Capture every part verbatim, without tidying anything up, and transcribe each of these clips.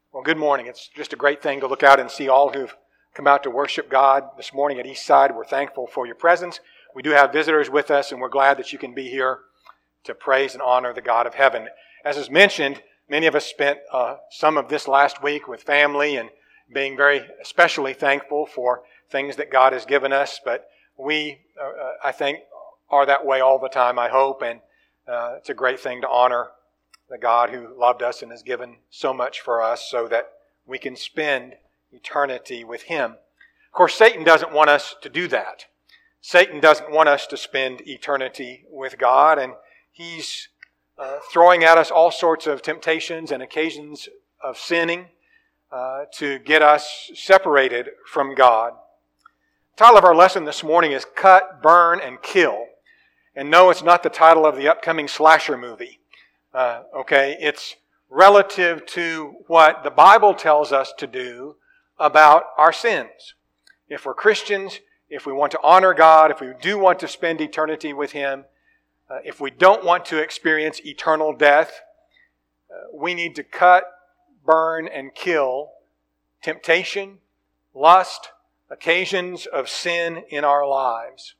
Well, good morning. It's just a great thing to look out and see all who've come out to worship God this morning at Eastside. We're thankful for your presence. We do have visitors with us, and we're glad that you can be here to praise and honor the God of heaven. As is mentioned, many of us spent uh, some of this last week with family and being very especially thankful for things that God has given us. But we, uh, I think, are that way all the time, I hope, and uh, it's a great thing to honor the God who loved us and has given so much for us so that we can spend eternity with Him. Of course, Satan doesn't want us to do that. Satan doesn't want us to spend eternity with God, and he's uh, throwing at us all sorts of temptations and occasions of sinning uh, to get us separated from God. The title of our lesson this morning is Cut, Burn, and Kill. And no, it's not the title of the upcoming slasher movie. Uh, okay, it's relative to what the Bible tells us to do about our sins. If we're Christians, if we want to honor God, if we do want to spend eternity with Him, uh, if we don't want to experience eternal death, uh, we need to cut, burn, and kill temptation, lust, occasions of sin in our lives.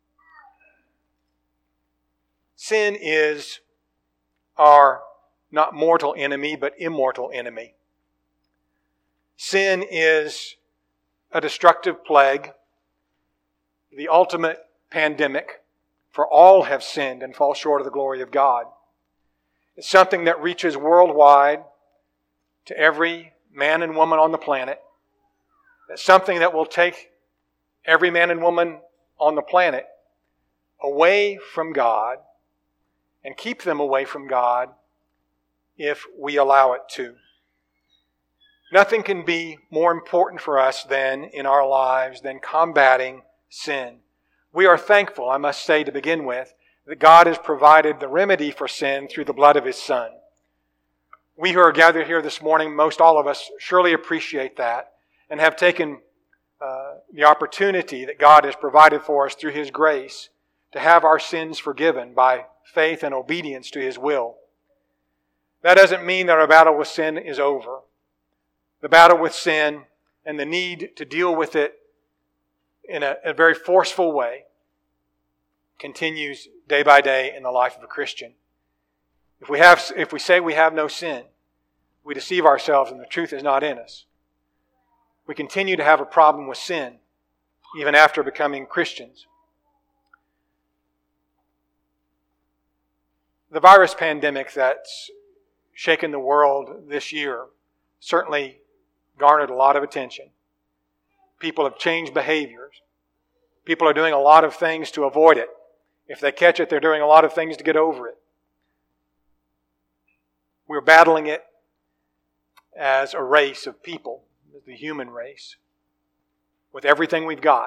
Sin is our not mortal enemy, but immortal enemy. Sin is a destructive plague, the ultimate pandemic, for all have sinned and fall short of the glory of God. It's something that reaches worldwide to every man and woman on the planet. It's something that will take every man and woman on the planet away from God and keep them away from God if we allow it to. Nothing can be more important for us than in our lives than combating sin. We are thankful, I must say to begin with, that God has provided the remedy for sin through the blood of His Son. We who are gathered here this morning, most all of us, surely appreciate that and have taken uh, the opportunity that God has provided for us through His grace to have our sins forgiven by faith and obedience to His will. That doesn't mean that our battle with sin is over. The battle with sin and the need to deal with it in a, a very forceful way continues day by day in the life of a Christian. If we have, if we say we have no sin, we deceive ourselves and the truth is not in us. We continue to have a problem with sin even after becoming Christians. The virus pandemic that's shaken the world this year certainly garnered a lot of attention. People have changed behaviors. People are doing a lot of things to avoid it. If they catch it, they're doing a lot of things to get over it. We're battling it as a race of people, the human race, with everything we've got.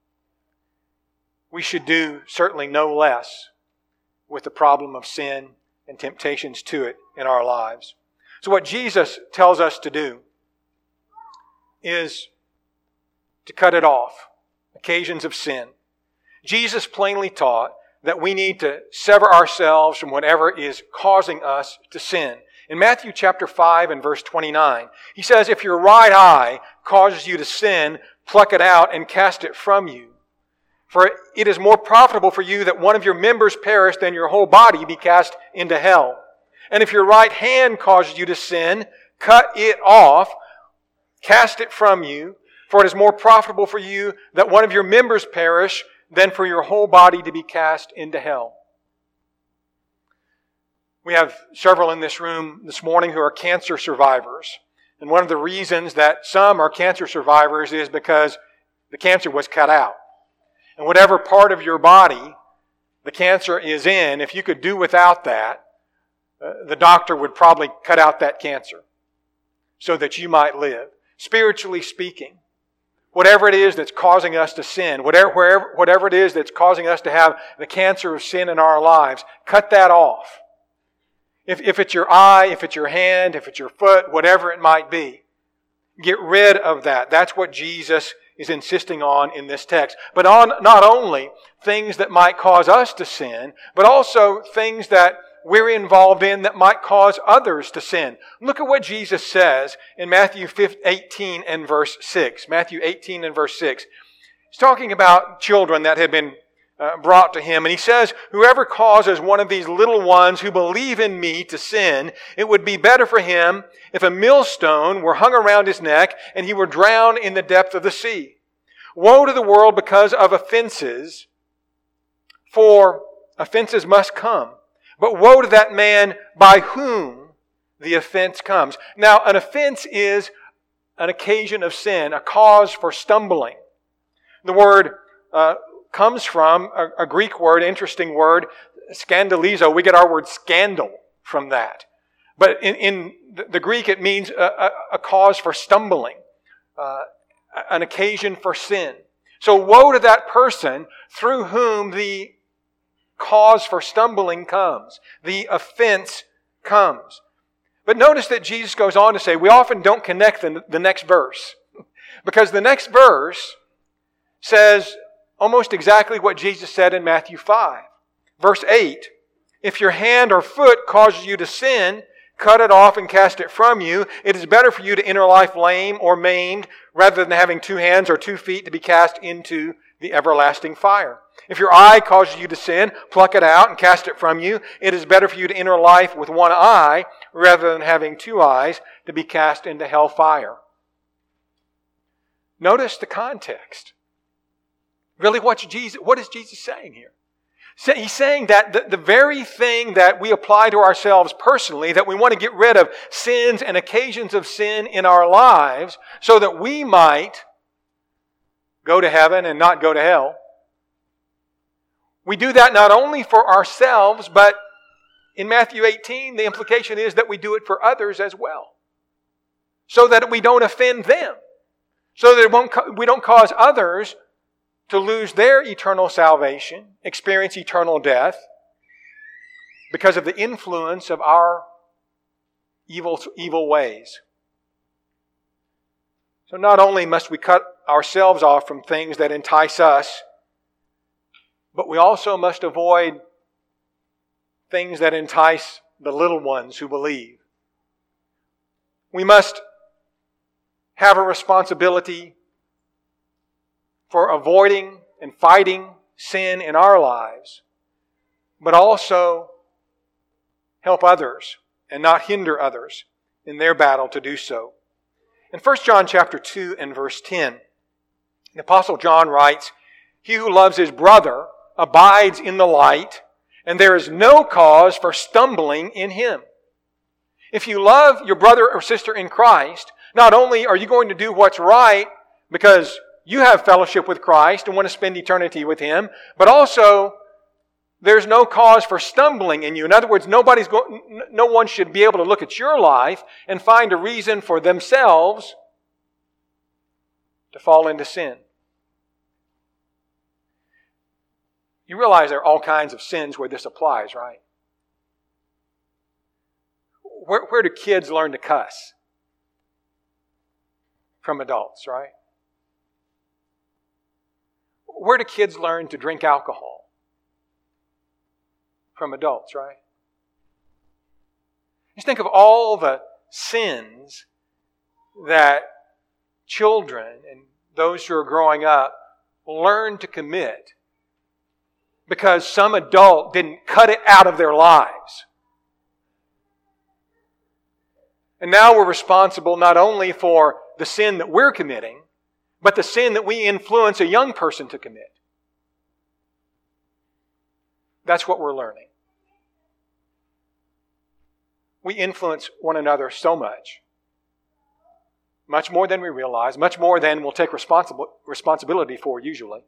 We should do certainly no less with the problem of sin and temptations to it in our lives. So what Jesus tells us to do is to cut it off, occasions of sin. Jesus plainly taught that we need to sever ourselves from whatever is causing us to sin. In Matthew chapter five and verse twenty-nine, He says, if your right eye causes you to sin, pluck it out and cast it from you. For it is more profitable for you that one of your members perish than your whole body be cast into hell. And if your right hand causes you to sin, cut it off, cast it from you. For it is more profitable for you that one of your members perish than for your whole body to be cast into hell. We have several in this room this morning who are cancer survivors. And one of the reasons that some are cancer survivors is because the cancer was cut out. And whatever part of your body the cancer is in, if you could do without that, uh, the doctor would probably cut out that cancer so that you might live. Spiritually speaking, whatever it is that's causing us to sin, whatever, wherever, whatever it is that's causing us to have the cancer of sin in our lives, cut that off. If, if it's your eye, if it's your hand, if it's your foot, whatever it might be, get rid of that. That's what Jesus is insisting on in this text. But on not only things that might cause us to sin, but also things that we're involved in that might cause others to sin. Look at what Jesus says in Matthew eighteen and verse six. Matthew eighteen and verse six. He's talking about children that have been uh, brought to him. And he says, whoever causes one of these little ones who believe in me to sin, it would be better for him if a millstone were hung around his neck and he were drowned in the depth of the sea. Woe to the world because of offenses, for offenses must come. But woe to that man by whom the offense comes. Now, an offense is an occasion of sin, a cause for stumbling. The word uh, comes from a, a Greek word, interesting word, scandalizo. We get our word scandal from that. But in, in the Greek, it means a, a, a cause for stumbling, uh, an occasion for sin. So woe to that person through whom the cause for stumbling comes. The offense comes. But notice that Jesus goes on to say, we often don't connect the, the next verse. Because the next verse says almost exactly what Jesus said in Matthew five. Verse eight, if your hand or foot causes you to sin, cut it off and cast it from you. It is better for you to enter life lame or maimed rather than having two hands or two feet to be cast into the everlasting fire. If your eye causes you to sin, pluck it out and cast it from you. It is better for you to enter life with one eye rather than having two eyes to be cast into hell fire. Notice the context. Really, what's Jesus, what is Jesus saying here? He's saying that the, the very thing that we apply to ourselves personally, that we want to get rid of sins and occasions of sin in our lives so that we might go to heaven and not go to hell. We do that not only for ourselves, but in Matthew eighteen, the implication is that we do it for others as well. So that we don't offend them. So that it won't, we don't cause others to lose their eternal salvation, experience eternal death, because of the influence of our evil, evil ways. So not only must we cut ourselves off from things that entice us, but we also must avoid things that entice the little ones who believe. We must have a responsibility for avoiding and fighting sin in our lives, but also help others and not hinder others in their battle to do so. In First John chapter two and verse ten, the Apostle John writes, he who loves his brother abides in the light, and there is no cause for stumbling in him. If you love your brother or sister in Christ, not only are you going to do what's right because you have fellowship with Christ and want to spend eternity with Him, but also there's no cause for stumbling in you. In other words, nobody's go- no one should be able to look at your life and find a reason for themselves to fall into sin. You realize there are all kinds of sins where this applies, right? Where, where do kids learn to cuss? From adults, right? Where do kids learn to drink alcohol? From adults, right? Just think of all the sins that children and those who are growing up learn to commit because some adult didn't cut it out of their lives. And now we're responsible not only for the sin that we're committing, but the sin that we influence a young person to commit. That's what we're learning. We influence one another so much. Much more than we realize, much more than we'll take responsible, responsibility for usually.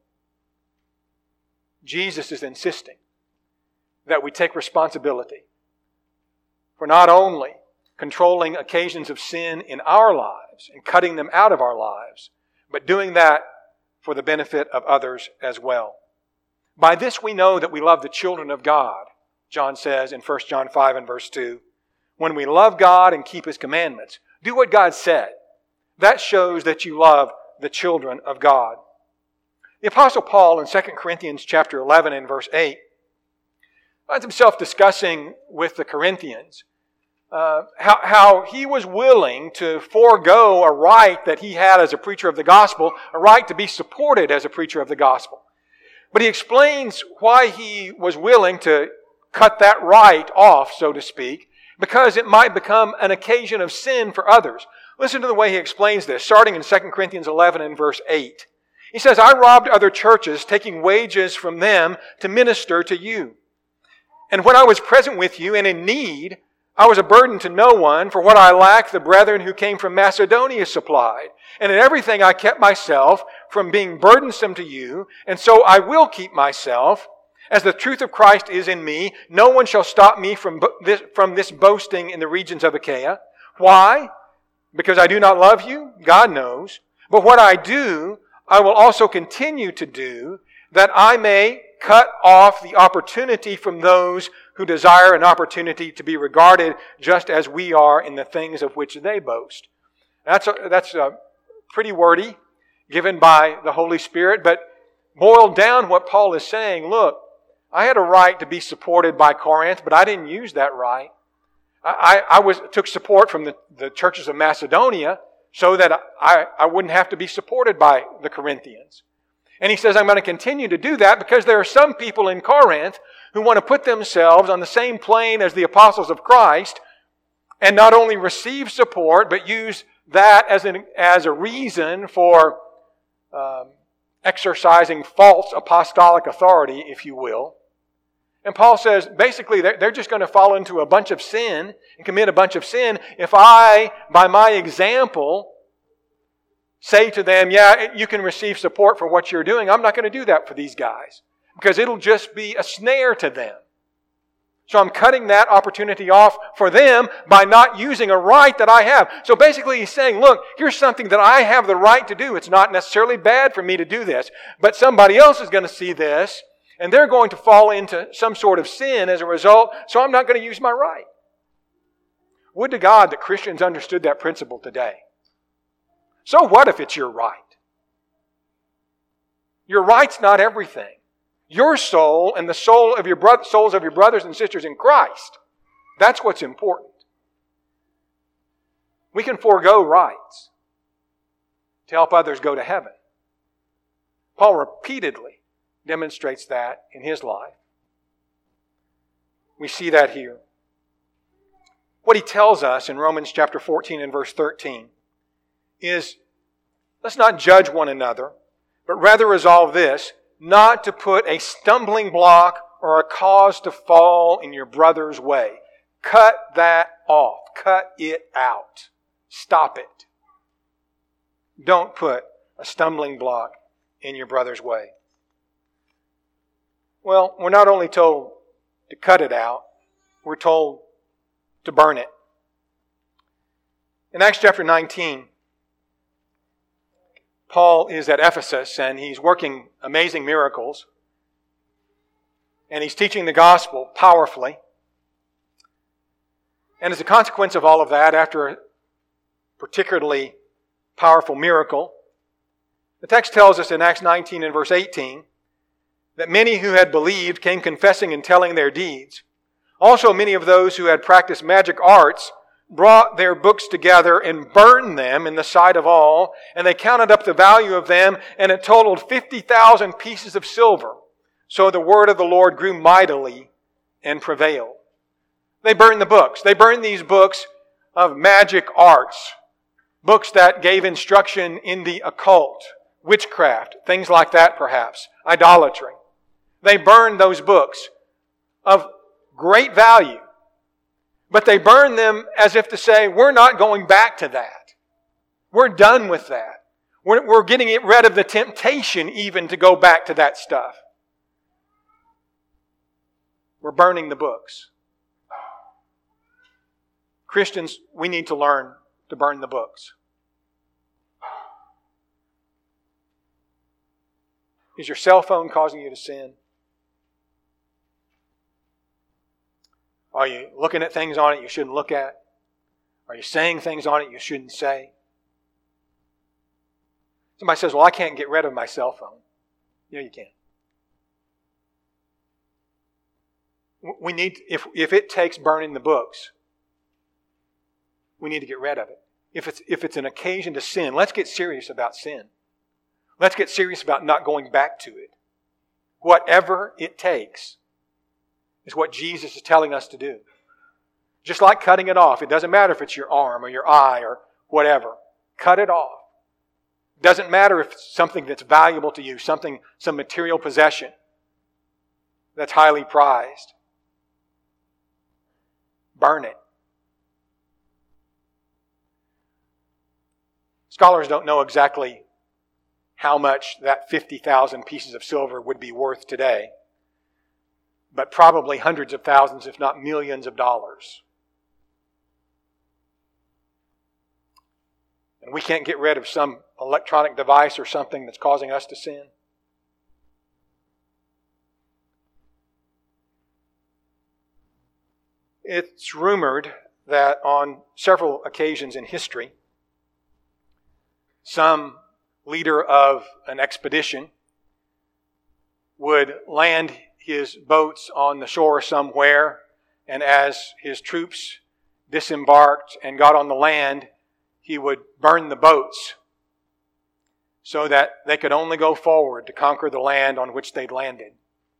Jesus is insisting that we take responsibility for not only controlling occasions of sin in our lives and cutting them out of our lives, but doing that for the benefit of others as well. By this we know that we love the children of God, John says in First John five and verse two. When we love God and keep His commandments, do what God said. That shows that you love the children of God. The Apostle Paul in Second Corinthians chapter eleven and verse eight finds himself discussing with the Corinthians uh, how, how he was willing to forego a right that he had as a preacher of the gospel, a right to be supported as a preacher of the gospel. But he explains why he was willing to cut that right off, so to speak, because it might become an occasion of sin for others. Listen to the way he explains this, starting in Second Corinthians eleven and verse eight. He says, I robbed other churches, taking wages from them to minister to you. And when I was present with you and in need, I was a burden to no one, for what I lacked the brethren who came from Macedonia supplied. And in everything I kept myself from being burdensome to you, and so I will keep myself. As the truth of Christ is in me, no one shall stop me from this, from this boasting in the regions of Achaia. Why? Because I do not love you? God knows. But what I do, I will also continue to do, that I may cut off the opportunity from those who desire an opportunity to be regarded just as we are in the things of which they boast. That's a, that's a pretty wordy, given by the Holy Spirit, but boiled down what Paul is saying, look, I had a right to be supported by Corinth, but I didn't use that right. I, I, I was took support from the, the churches of Macedonia so that I, I wouldn't have to be supported by the Corinthians. And he says, I'm going to continue to do that because there are some people in Corinth who want to put themselves on the same plane as the apostles of Christ and not only receive support, but use that as, an, as a reason for um, exercising false apostolic authority, if you will. And Paul says, basically, they're, they're just going to fall into a bunch of sin and commit a bunch of sin if I, by my example, say to them, yeah, you can receive support for what you're doing. I'm not going to do that for these guys because it'll just be a snare to them. So I'm cutting that opportunity off for them by not using a right that I have. So basically he's saying, look, here's something that I have the right to do. It's not necessarily bad for me to do this, but somebody else is going to see this and they're going to fall into some sort of sin as a result, so I'm not going to use my right. Would to God that Christians understood that principle today. So what if it's your right? Your right's not everything. Your soul and the soul of your bro- souls of your brothers and sisters in Christ, that's what's important. We can forego rights to help others go to heaven. Paul repeatedly demonstrates that in his life. We see that here. What he tells us in Romans chapter fourteen and verse thirteen is, let's not judge one another, but rather resolve this, not to put a stumbling block or a cause to fall in your brother's way. Cut that off. Cut it out. Stop it. Don't put a stumbling block in your brother's way. Well, we're not only told to cut it out, we're told to burn it. In Acts chapter nineteen, Paul is at Ephesus and he's working amazing miracles. And he's teaching the gospel powerfully. And as a consequence of all of that, after a particularly powerful miracle, the text tells us in Acts nineteen and verse eighteen that many who had believed came confessing and telling their deeds. Also many of those who had practiced magic arts brought their books together and burned them in the sight of all, and they counted up the value of them, and it totaled fifty thousand pieces of silver. So the word of the Lord grew mightily and prevailed. They burned the books. They burned these books of magic arts, books that gave instruction in the occult, witchcraft, things like that perhaps, idolatry. They burned those books of great value. But they burned them as if to say, we're not going back to that. We're done with that. We're, we're getting rid of the temptation even to go back to that stuff. We're burning the books. Christians, we need to learn to burn the books. Is your cell phone causing you to sin? Are you looking at things on it you shouldn't look at? Are you saying things on it you shouldn't say? Somebody says, well, I can't get rid of my cell phone. Yeah, you can. We need, if, if it takes burning the books, we need to get rid of it. If it's, if it's an occasion to sin, let's get serious about sin. Let's get serious about not going back to it. Whatever it takes is what Jesus is telling us to do. Just like cutting it off. It doesn't matter if it's your arm or your eye or whatever. Cut it off. It doesn't matter if it's something that's valuable to you, something, some material possession that's highly prized. Burn it. Scholars don't know exactly how much that fifty thousand pieces of silver would be worth today, but probably hundreds of thousands, if not millions of dollars. And we can't get rid of some electronic device or something that's causing us to sin. It's rumored that on several occasions in history, some leader of an expedition would land his boats on the shore somewhere, and as his troops disembarked and got on the land, he would burn the boats so that they could only go forward to conquer the land on which they'd landed.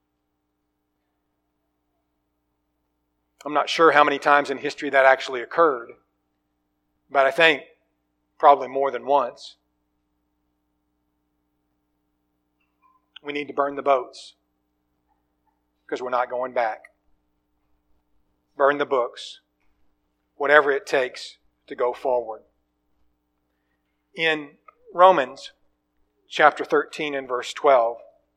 I'm not sure how many times in history that actually occurred, but I think probably more than once. We need to burn the boats because we're not going back. Burn the books, whatever it takes to go forward. In Romans chapter thirteen and verse twelve,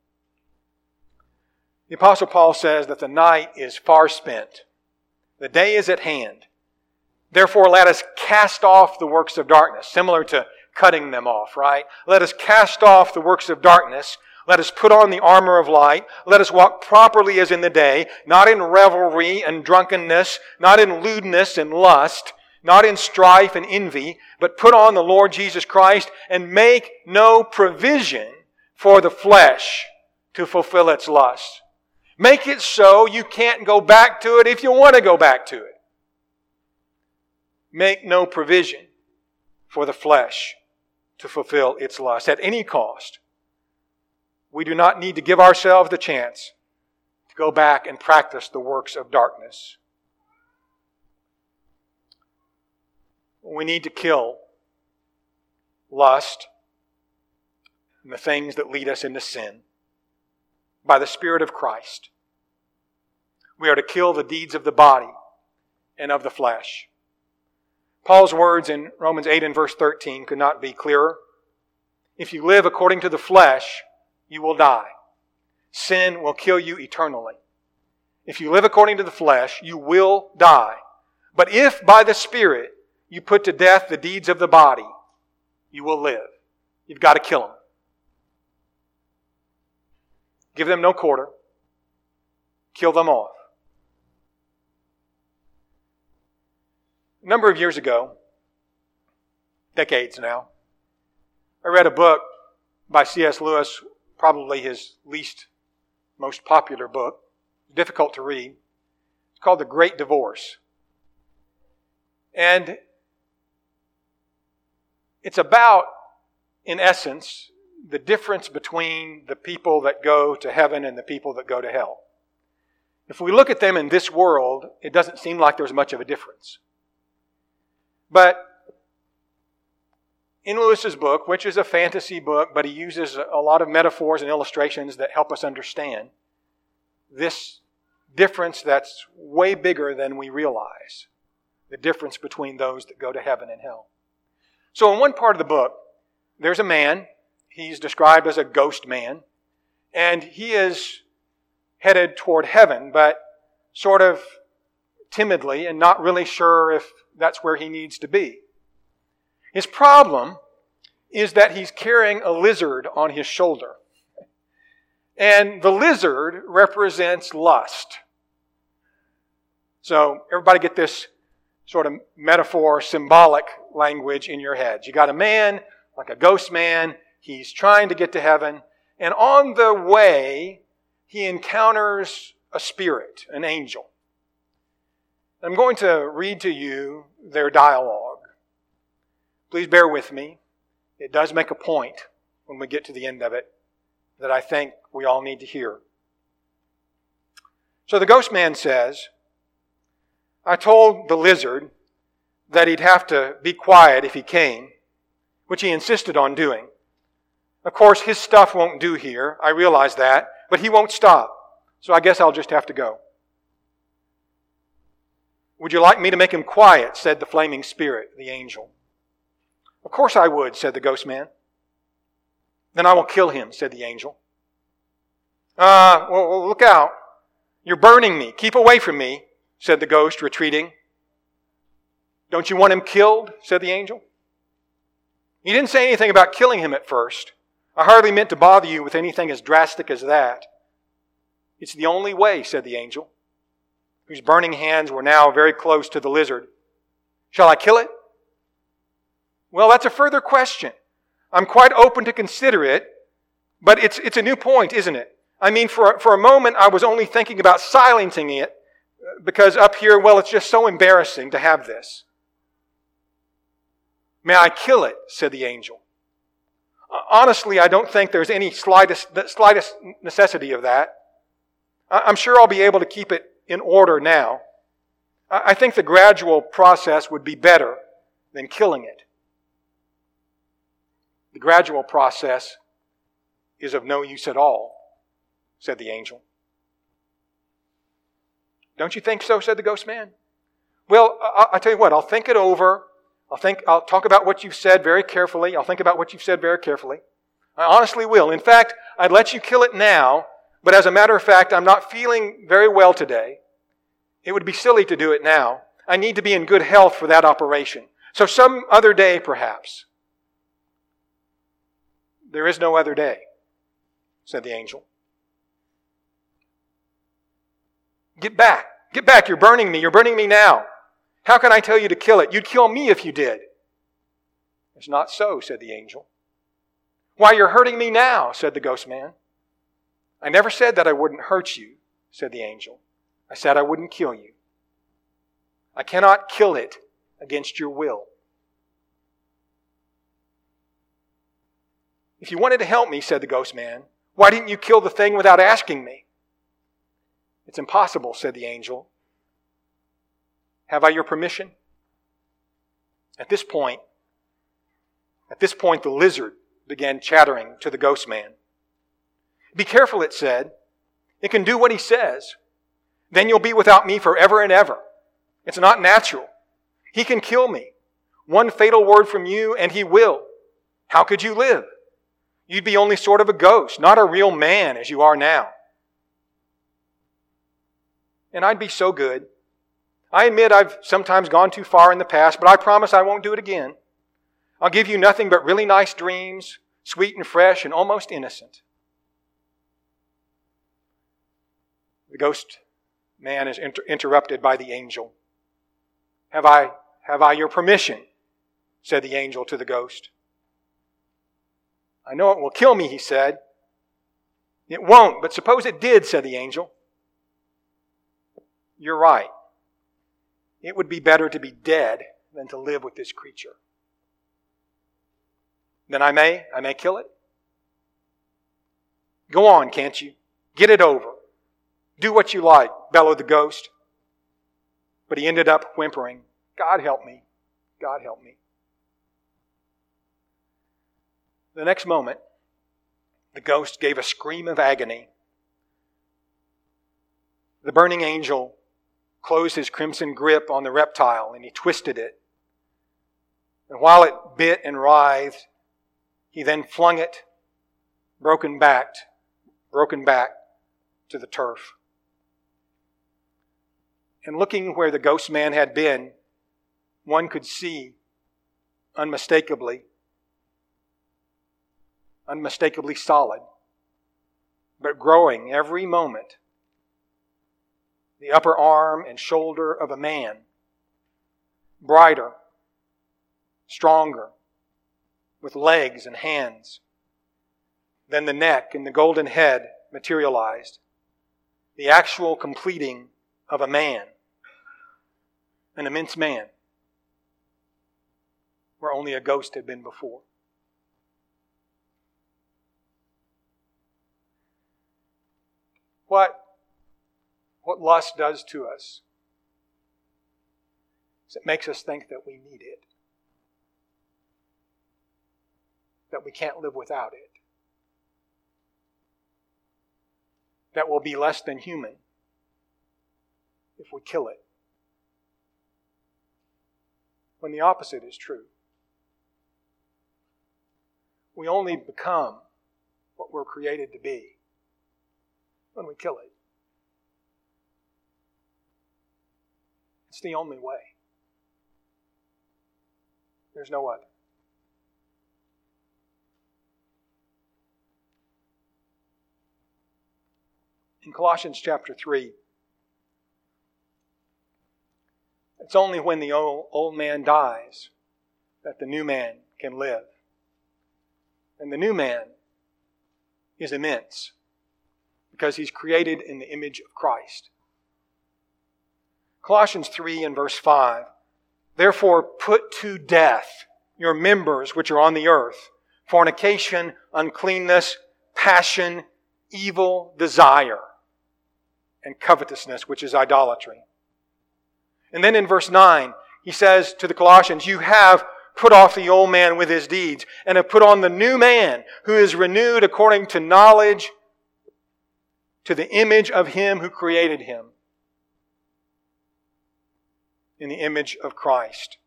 the Apostle Paul says that the night is far spent. The day is at hand. Therefore, let us cast off the works of darkness. Similar to cutting them off, right? Let us cast off the works of darkness. Let us put on the armor of light. Let us walk properly as in the day, not in revelry and drunkenness, not in lewdness and lust, not in strife and envy, but put on the Lord Jesus Christ and make no provision for the flesh to fulfill its lusts. Make it so you can't go back to it if you want to go back to it. Make no provision for the flesh to fulfill its lust at any cost. We do not need to give ourselves the chance to go back and practice the works of darkness. We need to kill lust and the things that lead us into sin by the Spirit of Christ. We are to kill the deeds of the body and of the flesh. Paul's words in Romans eight and verse thirteen could not be clearer. If you live according to the flesh, you will die. Sin will kill you eternally. If you live according to the flesh, you will die. But if by the Spirit you put to death the deeds of the body, you will live. You've got to kill them. Give them no quarter. Kill them off. A number of years ago, decades now, I read a book by C S Lewis, probably his least, most popular book. Difficult to read. It's called The Great Divorce. And it's about, in essence, the difference between the people that go to heaven and the people that go to hell. If we look at them in this world, it doesn't seem like there's much of a difference. But in Lewis's book, which is a fantasy book, but he uses a lot of metaphors and illustrations that help us understand this difference that's way bigger than we realize. The difference between those that go to heaven and hell. So in one part of the book, there's a man. He's described as a ghost man. And he is headed toward heaven, but sort of timidly and not really sure if that's where he needs to be. His problem is that he's carrying a lizard on his shoulder. And the lizard represents lust. So everybody get this sort of metaphor, symbolic language in your heads. You got a man, like a ghost man. He's trying to get to heaven. And on the way, he encounters a spirit, an angel. I'm going to read to you their dialogue. Please bear with me. It does make a point when we get to the end of it that I think we all need to hear. So the ghost man says, I told the lizard that he'd have to be quiet if he came, which he insisted on doing. Of course, his stuff won't do here. I realize that. But he won't stop. So I guess I'll just have to go. Would you like me to make him quiet? Said the flaming spirit, the angel. Of course I would, said the ghost man. Then I will kill him, said the angel. Uh, well, well, look out. You're burning me. Keep away from me, said the ghost, retreating. Don't you want him killed? Said the angel. He didn't say anything about killing him at first. I hardly meant to bother you with anything as drastic as that. It's the only way, said the angel, whose burning hands were now very close to the lizard. Shall I kill it? Well, that's a further question. I'm quite open to consider it, but it's it's a new point, isn't it? I mean, for, for a moment, I was only thinking about silencing it, because up here, well, it's just so embarrassing to have this. May I kill it? Said the angel. Honestly, I don't think there's any slightest, slightest necessity of that. I'm sure I'll be able to keep it in order now. I think the gradual process would be better than killing it. The gradual process is of no use at all, said the angel. Don't you think so? Said the ghost man. Well, I'll tell you what, I'll think it over. I'll think, I'll talk about what you've said very carefully. I'll think about what you've said very carefully. I honestly will. In fact, I'd let you kill it now, but as a matter of fact, I'm not feeling very well today. It would be silly to do it now. I need to be in good health for that operation. So some other day, perhaps. There is no other day, said the angel. Get back. Get back. You're burning me. You're burning me now. How can I tell you to kill it? You'd kill me if you did. It's not so, said the angel. Why, you're hurting me now, said the ghost man. I never said that I wouldn't hurt you, said the angel. I said I wouldn't kill you. I cannot kill it against your will. If you wanted to help me, said the ghost man, why didn't you kill the thing without asking me? It's impossible, said the angel. Have I your permission? At this point, at this point, the lizard began chattering to the ghost man. Be careful, it said. It can do what he says. Then you'll be without me forever and ever. It's not natural. He can kill me. One fatal word from you and he will. How could you live? You'd be only sort of a ghost, not a real man as you are now. And I'd be so good. I admit I've sometimes gone too far in the past, but I promise I won't do it again. I'll give you nothing but really nice dreams, sweet and fresh and almost innocent. The ghost man is inter- interrupted by the angel. Have I, have I your permission? Said the angel to the ghost. I know it will kill me, he said. It won't, but suppose it did, said the angel. You're right. It would be better to be dead than to live with this creature. Then I may, I may kill it. Go on, can't you? Get it over. Do what you like, bellowed the ghost. But he ended up whimpering, God help me, God help me. The next moment, the ghost gave a scream of agony. The burning angel closed his crimson grip on the reptile and he twisted it. And while it bit and writhed, he then flung it, broken backed, broken back to the turf. And looking where the ghost man had been, one could see unmistakably, unmistakably solid, but growing every moment, the upper arm and shoulder of a man, brighter, stronger, with legs and hands. Then the neck and the golden head materialized. the actual completing of a man, an immense man, where only a ghost had been before. What, what lust does to us is it makes us think that we need it, that we can't live without it, that we'll be less than human if we kill it, when the opposite is true. We only become what we're created to be when we kill it. It's the only way. There's no other. In Colossians chapter three, it's only when the old, old man dies that the new man can live. And the new man is immense because he's created in the image of Christ. Colossians three and verse five, therefore put to death your members which are on the earth, fornication, uncleanness, passion, evil desire, and covetousness, which is idolatry. And then in verse nine, he says to the Colossians, you have put off the old man with his deeds, and have put on the new man, who is renewed according to knowledge, to the image of him who created him, in the image of Christ.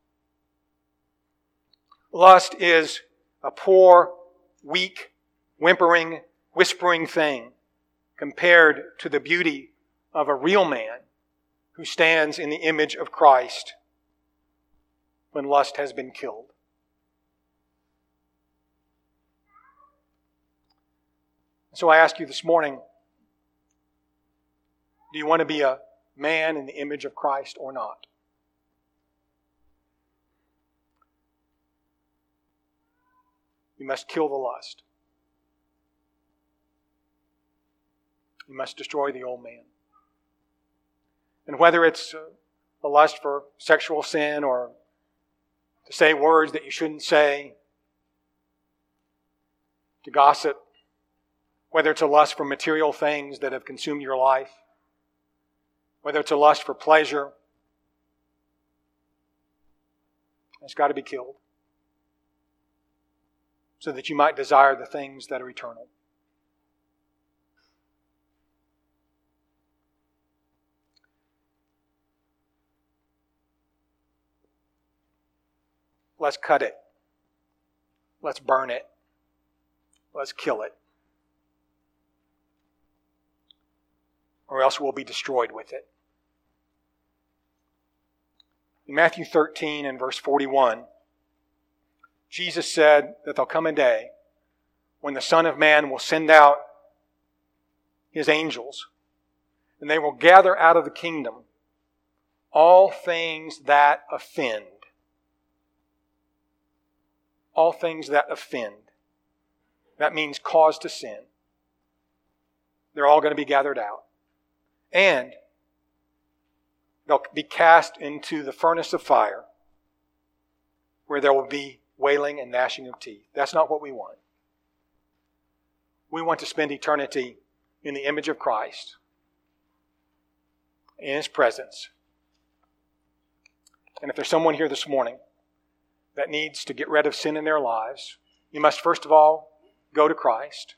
Lust is a poor, weak, whimpering, whispering thing compared to the beauty of a real man who stands in the image of Christ when lust has been killed. So I ask you this morning, do you want to be a man in the image of Christ or not? You must kill the lust. You must destroy the old man. And whether it's a lust for sexual sin or to say words that you shouldn't say, to gossip, whether it's a lust for material things that have consumed your life, whether it's a lust for pleasure, it's got to be killed so that you might desire the things that are eternal. Let's cut it. Let's burn it. Let's kill it. Or else we'll be destroyed with it. In Matthew thirteen and verse forty-one, Jesus said that there'll come a day when the Son of Man will send out His angels, and they will gather out of the kingdom all things that offend. All things that offend. That means cause to sin. They're all going to be gathered out. And they'll be cast into the furnace of fire where there will be wailing and gnashing of teeth. That's not what we want. We want to spend eternity in the image of Christ, in His presence. And if there's someone here this morning that needs to get rid of sin in their lives, you must first of all go to Christ.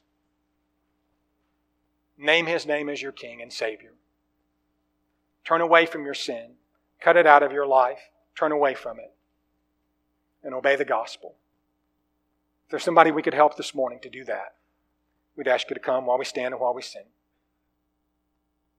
Name His name as your King and Savior. Turn away from your sin. Cut it out of your life. Turn away from it. And obey the gospel. If there's somebody we could help this morning to do that, we'd ask you to come while we stand and while we sing.